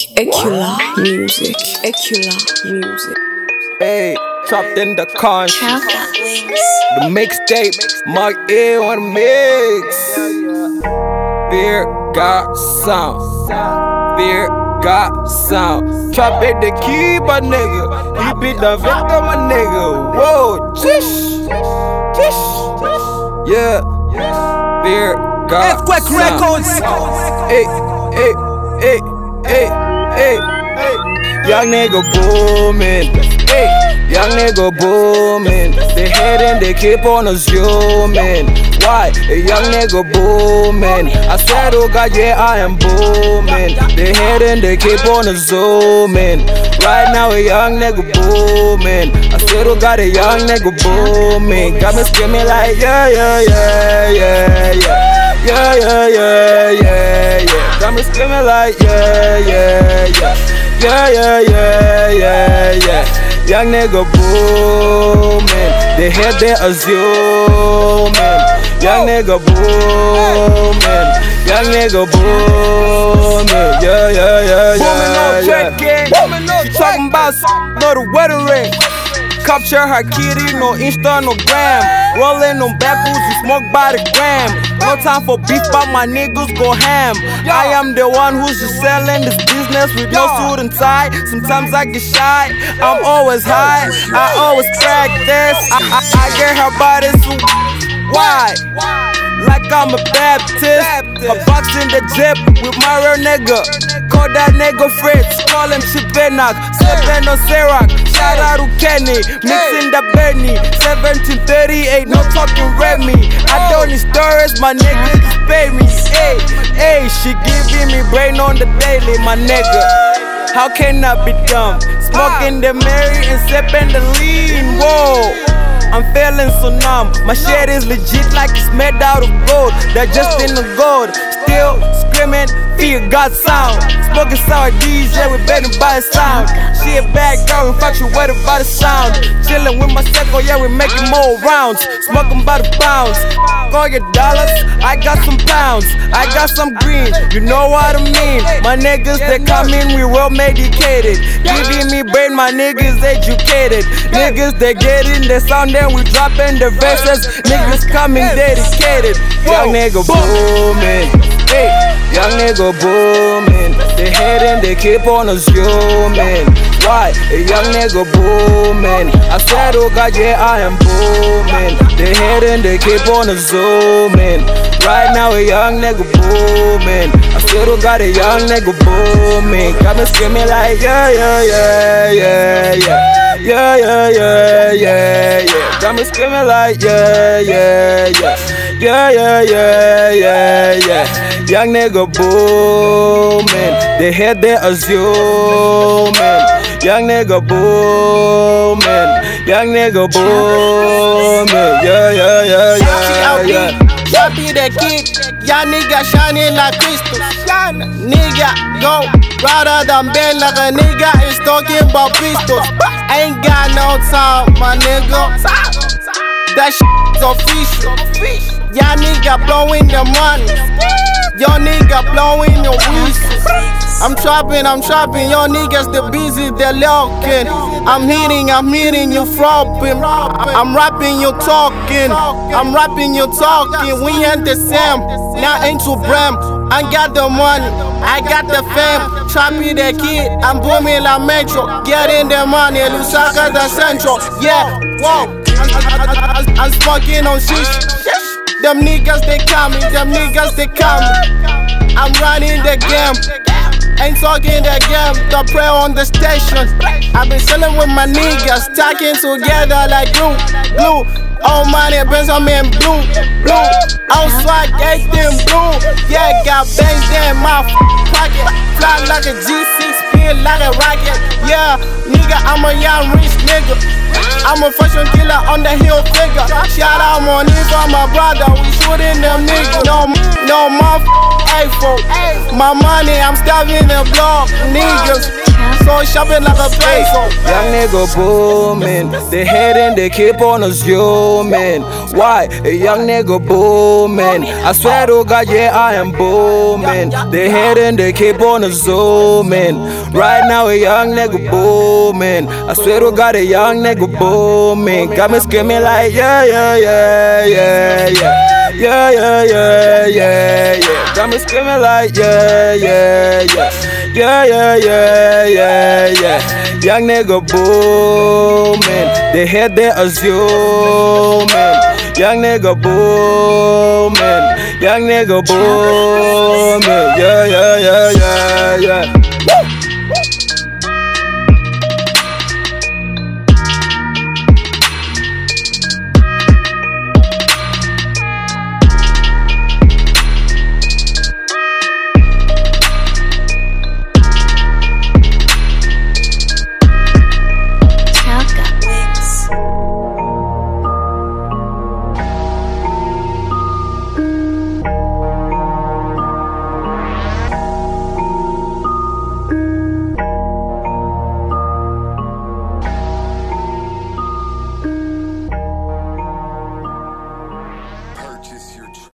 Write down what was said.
Ecula music. Ecula music. Hey, trapped in the conscience. The mixtape, Mark A on the mix. Fear got sound. Fear got sound. Trap it the key, but nigga. He be the victim, my nigga. Whoa, jish, jish. Yeah, Fear got Earthquake sound. Records. Hey, hey, hey, hey, hey. Young nigga booming. Hey, young nigga booming. They head and they keep on assuming. Why? A young nigga booming. I said, oh God, yeah, I am booming. They head and they keep on assuming. Right now, a young nigga booming. I said, oh God, a young nigga booming. Got me screaming like, yeah, yeah, yeah, yeah, yeah. Yeah, yeah, yeah, yeah, yeah. Got me screaming like, yeah, yeah, yeah. Yeah, yeah, yeah, yeah, yeah. Young nigga booming. They head they assuming. Young nigga booming. Young nigga booming. Yeah, yeah, yeah, yeah, yeah. She talking about no the wedding ring. Capture her kitty, no Insta, no gram. Rolling on backwards, we smoke by the gram. No time for beef, but my niggas go ham. I am the one who's just selling this business with no suit and tie. Sometimes I get shy, I'm always high. I always practice. I get her body so why? Like I'm a Baptist. A box in the Jeep with my real nigga. Call that nigga Fritz, call him Chipenak. Sippin' on Ciroc, shout out to Kenny. Mixing the Benny, 1738, no talking Remy. I don't need stories, my nigga just pay me. Hey, hey, she giving me brain on the daily, my nigga. How can I be dumb? Smoking the Mary and sipping the lean, whoa. I'm feeling so numb. My shit is legit like it's made out of gold. They're just in the gold. Still screaming, fear got sound. Smoking sour DJ, we betting by the sound. She a bad girl, infatuated by the sound. Chilling with my circle, yeah, we making more rounds. Smoking by the pounds. Call your dollars, I got some pounds. I got some green, you know what I mean. My niggas, they come in, we well medicated. Giving me brain, my niggas educated. Niggas, they get in, they sound, then we dropping the verses. Niggas coming dedicated. Young nigga booming. Hey, young nigga booming. They head and they keep on assuming. Why? A young nigga booming. I said, oh God, yeah, I am booming. They head and they keep on assuming. Right now, a young nigga booming. I said, oh God, a young nigga booming. Got me screaming like, yeah, yeah, yeah, yeah, yeah. Yeah, yeah, yeah, yeah, yeah. Got me screaming like, yeah, yeah, yeah. Yeah, yeah, yeah, yeah, yeah. Young nigga booming. They head they assuming. Young nigga booming. Young nigga booming. Yeah, yeah, yeah, yeah, yeah. Y'all be the kid, y'all nigga shining like crystals. Nigga go rather than bend like a nigga is talking about pistols. Ain't got no time, my nigga. That shit's official. Y'all nigga blowing the money. Y'all nigga blowing your whistles. I'm trapping, y'all niggas the busy, they're lurking. I'm hitting, you flopping. I'm rapping, you talking. I'm rapping, you talking. We ain't the same, now ain't too bram. I got the money, I got the fame. Trapping the kid, I'm booming like Metro. Getting the money, Lusaka the Central. Yeah, whoa, I'm smoking on shish. Them niggas they coming, I'm running the game. Ain't talking the game, the prayer on the station. I've been chilling with my niggas, stacking together like glue. All money, Benjamin blue. I'll swag 18 blue. Yeah, got bangs in my pocket. Fly like a G6, spin like a rocket. Yeah, nigga, I'm a young rich nigga. I'm a fashion killer on the hill figure. Shout out money for my brother, we shooting them niggas. No more A4. My money, I'm starving the block, niggas. so shopping like a peso. Young nigga booming, they hating, they keep on assuming. Why? A young nigga booming. I swear to God, yeah, I am booming. They hating, they keep on assuming. Right now, a young nigga booming. I swear to God, a young nigga booming. Got me screaming like, yeah, yeah, yeah, yeah, yeah. Yeah, yeah, yeah, yeah, yeah. Got me screaming like, yeah, yeah, yeah. Yeah, yeah, yeah, yeah, yeah. Young nigga booming. They hate, they assuming. Young nigga booming. Young nigga booming. Yeah, yeah, yeah, yeah, yeah. Woo!